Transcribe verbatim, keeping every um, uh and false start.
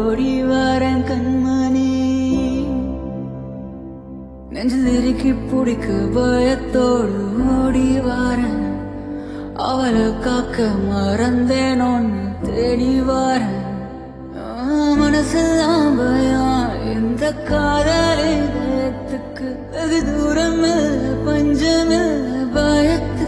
ஓடி வரேன் கண்மணி நெஞ்சில் இறுக்கி பிடிக்க பயத்தோடு ஓடி வரேன் அவளை காக்க மறந்தேன் ஒன்னு தேடி வரேன் மனசெல்லாம் பயம் இந்த காதலை தேத்துக்கு வெகு தூரம் இல்ல பஞ்சமில்ல பயத்தை